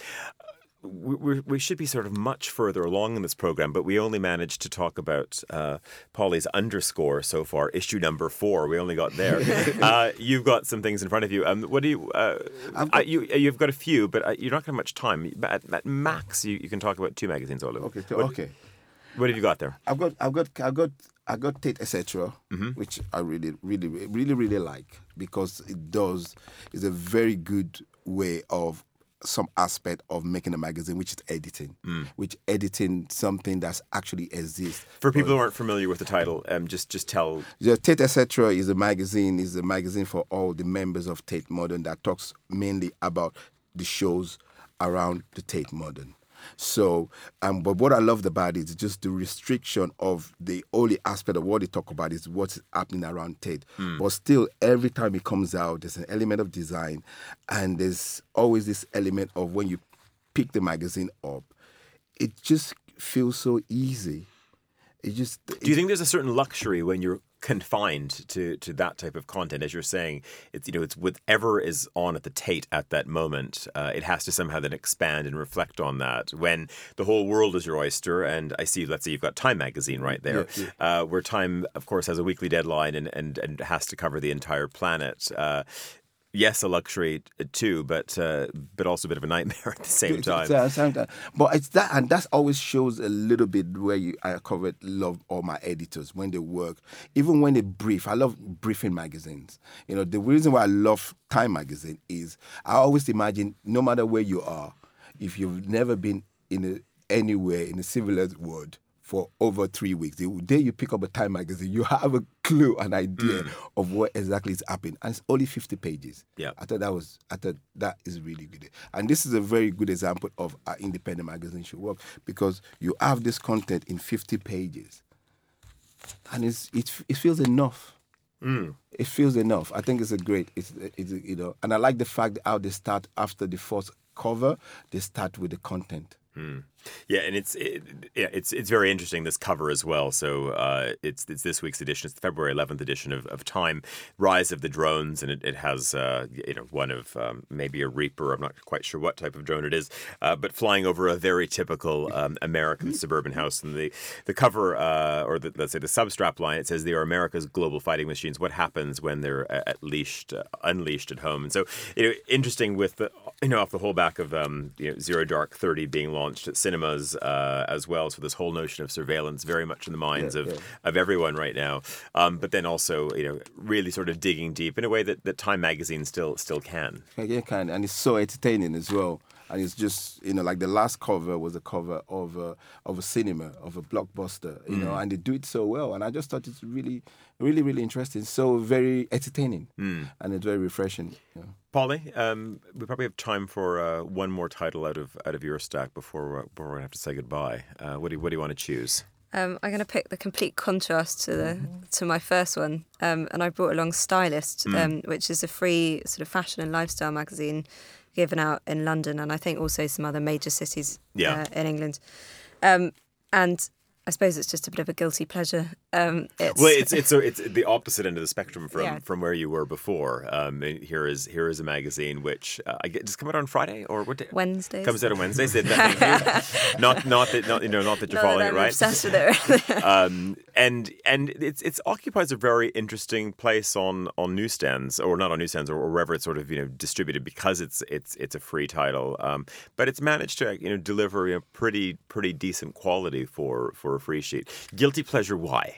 We, we we should be sort of much further along in this program, but we only managed to talk about uh, Polly's underscore so far, issue number four. We only got there. uh, you've got some things in front of you. Um, what do you? Uh, got, I, you you've got a few, but uh, you're not going to have much time. At, at max, you, you can talk about two magazines, Olu. Okay. So, what, okay. What have you got there? I've got I've got I've got I got Tate et cetera, mm-hmm. which I really really really really like because it does is a very good way of some aspect of making a magazine, which is editing, mm. which editing something that's actually exists. For people who aren't familiar with the title, um, just just tell. The Tate et cetera is a magazine. is a magazine for all the members of Tate Modern that talks mainly about the shows around the Tate Modern. So, um, but what I loved about it is just the restriction of the only aspect of what they talk about is what's happening around Tate. Mm. But still, every time it comes out, there's an element of design, and there's always this element of when you pick the magazine up, it just feels so easy. It just. Do you think there's a certain luxury when you're confined to to that type of content, as you're saying? It's you know it's whatever is on at the Tate at that moment. Uh, it has to somehow then expand and reflect on that. When the whole world is your oyster, and I see, let's say you've got Time magazine right there, yeah, yeah. Uh, where Time, of course, has a weekly deadline and and and has to cover the entire planet. Uh, Yes, a luxury too, but uh, but also a bit of a nightmare at the same time. But it's that, and that always shows a little bit where you, I covered love all my editors when they work, even when they brief. I love briefing magazines. You know, the reason why I love Time magazine is I always imagine, no matter where you are, if you've never been in a, anywhere in the civilized world for over three weeks, the day you pick up a Time magazine, you have a clue, an idea mm. of what exactly is happening, and it's only fifty pages. Yeah, I thought that was, I thought that is really good, and this is a very good example of how independent magazine should work, because you have this content in fifty pages, and it's it it feels enough. Mm. It feels enough. I think it's a great, it's, it's you know, and I like the fact how they start after the first cover, they start with the content. Mm. Yeah, and it's it, yeah, it's it's very interesting, this cover as well. So uh, it's it's this week's edition. It's the February eleventh edition of, of Time, Rise of the Drones, and it, it has uh, you know one of um, maybe a Reaper. I'm not quite sure what type of drone it is, uh, but flying over a very typical um, American suburban house. And the the cover, uh, or the, let's say the substrap line, it says they are America's global fighting machines. What happens when they're at leashed, uh, unleashed at home? And so you know, interesting with the you know off the whole back of um, you know Zero Dark Thirty being launched at cinema. Uh, as well, so this whole notion of surveillance very much in the minds yeah, of, yeah. of everyone right now. Um, but then also, you know, really sort of digging deep in a way that, that Time magazine still still can. Yeah, can, and it's so entertaining as well. And it's just, you know, like the last cover was a cover of a, of a cinema, of a blockbuster, you mm. know, and they do it so well. And I just thought it's really, really, really interesting. So very entertaining mm. and it's very refreshing. You know. Polly, um, we probably have time for uh, one more title out of out of your stack before we're, before we're going to have to say goodbye. Uh, what do you, what do you want to choose? Um, I'm going to pick the complete contrast to the to my first one, um, and I brought along Stylist, mm. um, which is a free sort of fashion and lifestyle magazine given out in London, and I think also some other major cities yeah. uh, in England. Um, and I suppose it's just a bit of a guilty pleasure. Um, it's well, it's it's a, it's the opposite end of the spectrum from, yeah. from where you were before. Um, here is here is a magazine which uh, I get, does it come out on Friday or what day? Wednesdays. Comes out on Wednesdays. not not that not you know not that you're not following that I'm it right. Obsessed with it. um, and and it's it's occupies a very interesting place on, on newsstands, or not on newsstands, or, or wherever it's sort of you know distributed, because it's it's it's a free title. Um, but it's managed to you know deliver you know, pretty pretty decent quality for for a free sheet. Guilty pleasure, why?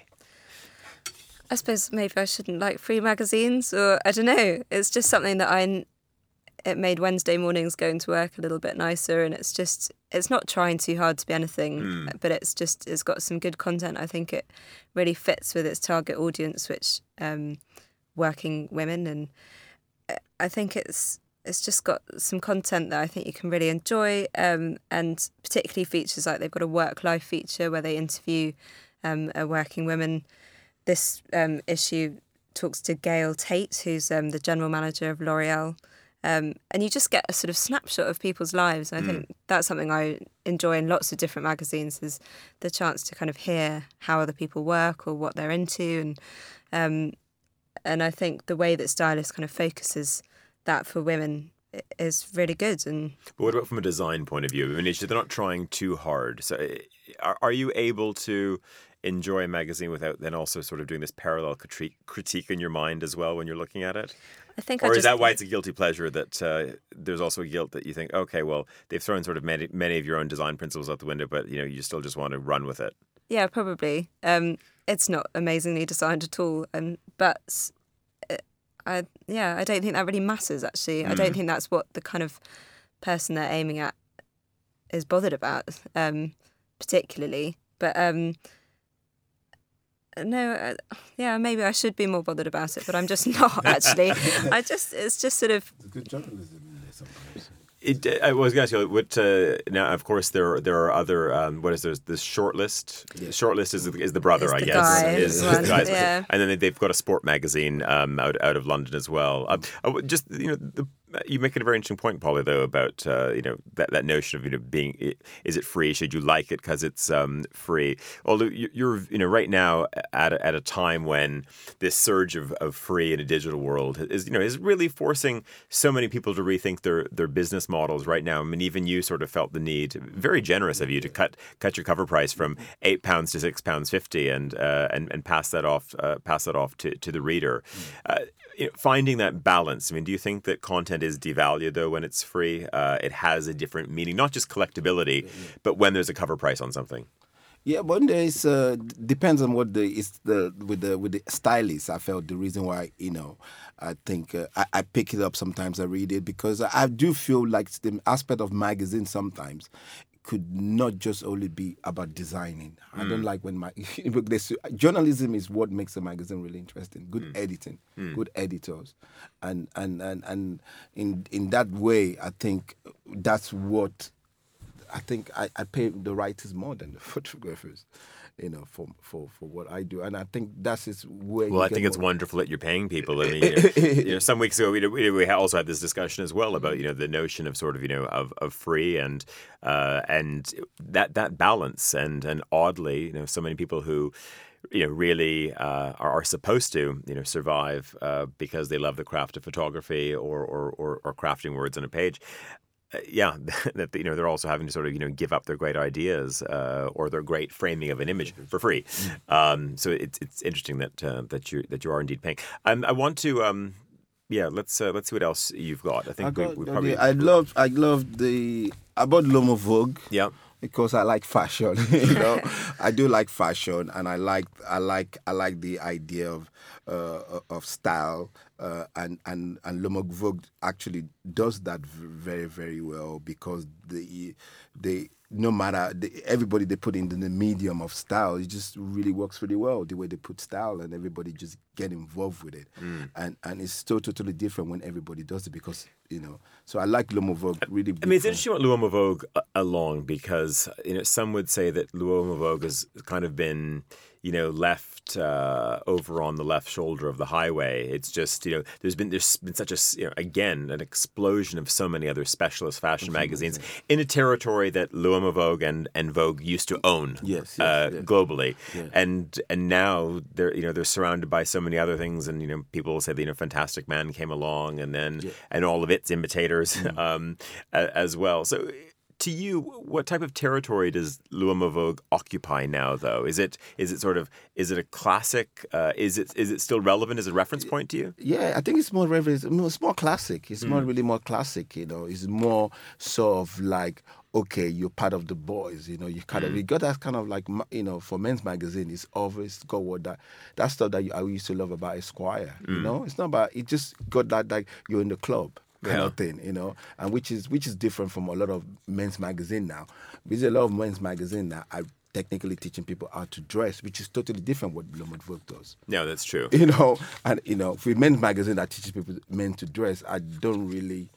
I suppose maybe I shouldn't like free magazines, or I don't know. It's just something that I, it made Wednesday mornings going to work a little bit nicer, and it's just, it's not trying too hard to be anything, mm. but it's just, it's got some good content. I think it really fits with its target audience, which um, working women, and I think it's it's just got some content that I think you can really enjoy, um, and particularly features like they've got a work-life feature where they interview um, a working woman. This um, issue talks to Gail Tate, who's um, the general manager of L'Oreal, um, and you just get a sort of snapshot of people's lives. I mm. think that's something I enjoy in lots of different magazines, is the chance to kind of hear how other people work or what they're into, and um, and I think the way that Stylist kind of focuses that for women is really good. And but what about from a design point of view? I mean, they're not trying too hard. So, are are you able to enjoy a magazine without then also sort of doing this parallel critique critique in your mind as well when you're looking at it? I think, or I is just, that why it's a guilty pleasure that uh, there's also a guilt that you think, okay, well, they've thrown sort of many many of your own design principles out the window, but you know, you still just want to run with it? Yeah, probably. Um, it's not amazingly designed at all, um, but. I, yeah, I don't think that really matters, actually. Mm. I don't think that's what the kind of person they're aiming at is bothered about, um, particularly. But, um, no, uh, yeah, maybe I should be more bothered about it, but I'm just not, actually. I just, it's just sort of... It's good journalism in there sometimes. It, I was going to ask you, what, uh, now, of course, there there are other, um, what is there, this shortlist? Yeah. Shortlist is, is the brother, it's I the guess. Guy, is, is one, the guys. Yeah. And then they've got a sport magazine um, out out of London as well. Um, just, you know, the, you make it a very interesting point, Polly, though, about, uh, you know, that, that notion of, you know, being, is it free? Should you like it because it's um, free? Although you're, you know, right now at a, at a time when this surge of, of free in a digital world is, you know, is really forcing so many people to rethink their, their business models right now. I mean, even you sort of felt the need, very generous of you, to cut cut your cover price from eight pounds to six pounds fifty, and uh, and and pass that off uh, pass that off to, to the reader. Uh, you know, finding that balance. I mean, do you think that content is devalued though when it's free? Uh, it has a different meaning, not just collectability, yeah, yeah. but when there's a cover price on something. Yeah, but there is uh, depends on what the it's the with the with the stylist. I felt the reason why, you know, I think uh, I, I pick it up sometimes. I read it because I do feel like the aspect of magazine sometimes could not just only be about designing. Mm. I don't like when my journalism is what makes a magazine really interesting. Good mm. editing, mm. good editors, and and and and in in that way, I think that's what. I think I, I pay the writers more than the photographers, you know, for for, for what I do, and I think that's is where. Well, you I think get it's more. wonderful that you're paying people. I mean, you know, you know, some weeks ago we we we also had this discussion as well about, you know, the notion of sort of, you know, of, of free and uh, and that that balance, and and oddly, you know, so many people who, you know, really uh, are, are supposed to, you know, survive uh, because they love the craft of photography or or, or, or crafting words on a page. Uh, yeah, that, you know, they're also having to sort of, you know, give up their great ideas uh, or their great framing of an image for free. Um, so it's it's interesting that uh, that you that you are indeed paying. Um, I want to, um, yeah, let's uh, let's see what else you've got. I think I got, we, we probably. I love I love the I bought L'Homme Vogue. Yeah. Because I like fashion, you know, I do like fashion, and I like I like I like the idea of uh, of style, uh, and and and L'Homme Vogue actually does that very very well, because the they no matter the, everybody they put in the medium of style, it just really works really well the way they put style, and everybody just get involved with it, mm. and and it's so totally different when everybody does it, because, you know, so I like L'Homme Vogue really. I mean, it's interesting what L'Homme Vogue along, because, you know, some would say that L'Homme Vogue has kind of been, you know, left uh, over on the left shoulder of the highway. It's just, you know, there's been there's been such a, you know, again, an explosion of so many other specialist fashion mm-hmm. magazines in a territory that L'Homme Vogue and, and Vogue used to own. Yes, yes, uh, yes. globally, yeah. and and now they're, you know, they're surrounded by so many other things, and, you know, people will say that, you know, Fantastic Man came along, and then yeah. and all of its imitators mm-hmm. um, as well. So. To you, what type of territory does L'Homme Vogue occupy now, though? Is it is it sort of is it a classic? Uh, is it is it still relevant as a reference point to you? Yeah, I think it's more relevant. It's more classic. It's mm. more really more classic. You know, it's more sort of like, okay, you're part of the boys. You know, you kind mm. of you got that kind of like, you know, for men's magazine, it's always got what that that stuff that you, I used to love about Esquire. Mm. You know, it's not about it. Just got that like you're in the club. Kind yeah. of thing, you know, and which is which is different from a lot of men's magazine now. Because a lot of men's magazine now, I technically teaching people how to dress, which is totally different what Le Mode Vogue does. No, that's true. You know, and you know, for a men's magazine that teaches people men to dress, I don't really,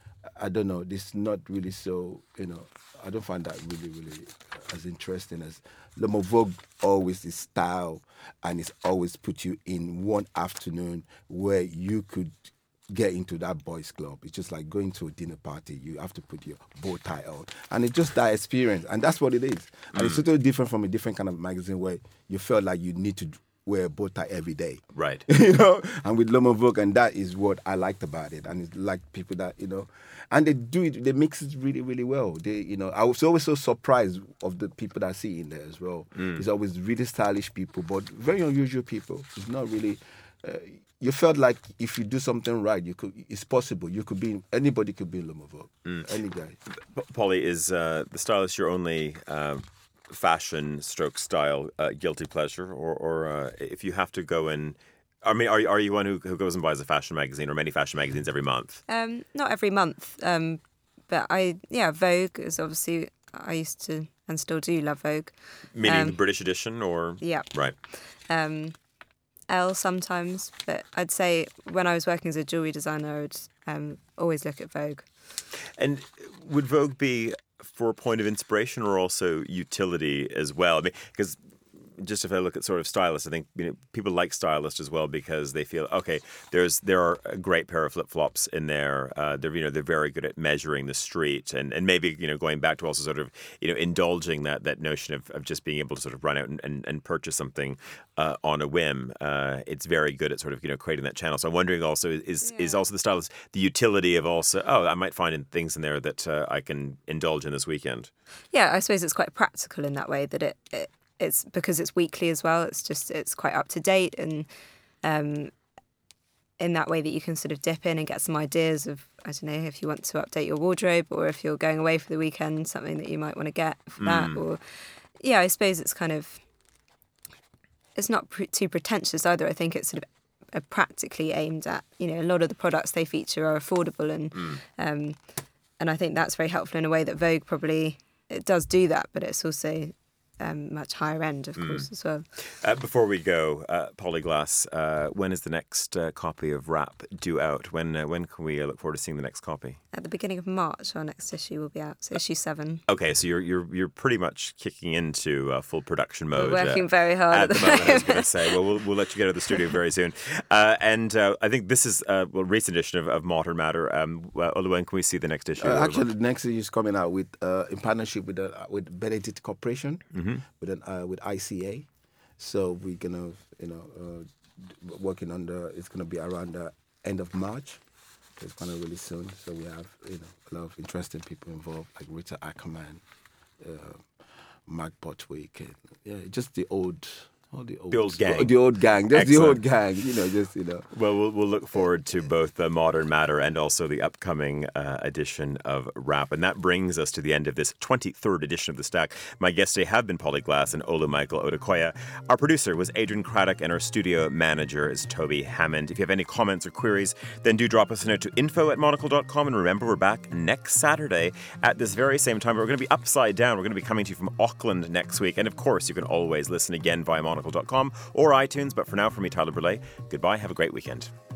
I don't know, this is not really so, you know, I don't find that really, really as interesting as Le Mode Vogue always is style, and it's always put you in one afternoon where you could get into that boys club. It's just like going to a dinner party. You have to put your bow tie on, and it's just that experience, and that's what it is. And Mm. it's totally different from a different kind of magazine where you felt like you need to wear a bow tie every day. Right. You know, and with Le Mode Vogue, and that is what I liked about it. And it's like people that, you know, and they do it, they mix it really, really well. They, you know, I was always so surprised of the people that I see in there as well. Mm. It's always really stylish people, but very unusual people. It's not really, uh, you felt like if you do something right, you could, it's possible. You could be, anybody could be in Le Mode Vogue. Mm. Any guy. P- Polly, is uh, the stylist your only uh, fashion stroke style uh, guilty pleasure? Or, or uh, if you have to go and, I mean, are, are you one who, who goes and buys a fashion magazine or many fashion magazines every month? Um, not every month, um, but I, yeah, Vogue is obviously, I used to and still do love Vogue. Meaning Um, the British edition or? Yeah. Right. Um, Elle sometimes, but I'd say when I was working as a jewellery designer, I would um, always look at Vogue. And would Vogue be for a point of inspiration or also utility as well? I mean, because just if I look at sort of stylists, I think, you know, people like stylists as well because they feel, okay, there's there are a great pair of flip flops in there. Uh, they're you know they're very good at measuring the street and, and maybe you know going back to also sort of you know indulging that that notion of, of just being able to sort of run out and, and, and purchase something uh, on a whim. Uh, it's very good at sort of you know creating that channel. So I'm wondering also is yeah. is also the stylist the utility of also oh I might find in things in there that uh, I can indulge in this weekend. Yeah, I suppose it's quite practical in that way that it. it It's because it's weekly as well. It's just it's quite up to date, and um, in that way that you can sort of dip in and get some ideas of I don't know if you want to update your wardrobe or if you're going away for the weekend, something that you might want to get for Mm. that. Or yeah, I suppose it's kind of it's not pre- too pretentious either. I think it's sort of uh, practically aimed at you know a lot of the products they feature are affordable, and Mm. um, and I think that's very helpful in a way that Vogue probably it does do that, but it's also Um, much higher end, of Mm. course, as well. Uh, before we go, uh, Polly Glass, uh, when is the next uh, copy of Rap due out? When uh, when can we uh, look forward to seeing the next copy? At the beginning of March, our next issue will be out, so issue seven. Okay, so you're you're you're pretty much kicking into uh, full production mode. We're working uh, very hard at at the the moment. I was moment. going to say, well, well, we'll let you get out of the studio very soon. Uh, and uh, I think this is uh, well, recent edition of, of Modern Matter. Um, well, when can we see the next issue? Uh, actually, the next issue is coming out with uh, in partnership with uh, with Benedict Corporation, Mhm. with an uh, with I C A. So we're gonna, you know, uh, working on the. It's gonna be around the end of March. It's gonna really soon. So we have, you know, a lot of interesting people involved, like Rita Ackerman, uh, Mark Botwick, and yeah, just the old. All the old, The old gang. The old gang. Just Excellent. the old gang. You know, just, you know. Well, we'll, we'll look forward to both the Modern Matter and also the upcoming uh, edition of Rap. And that brings us to the end of this twenty-third edition of The Stack. My guests today have been Polly Glass and Olu Michael Odukoya. Our producer was Adrian Craddock, and our studio manager is Toby Hammond. If you have any comments or queries, then do drop us a note to info at monocle dot com. And remember, we're back next Saturday at this very same time. We're going to be upside down. We're going to be coming to you from Auckland next week. And of course, you can always listen again via monocle dot com or iTunes. But for now, from me, Tyler Burley, goodbye. Have a great weekend.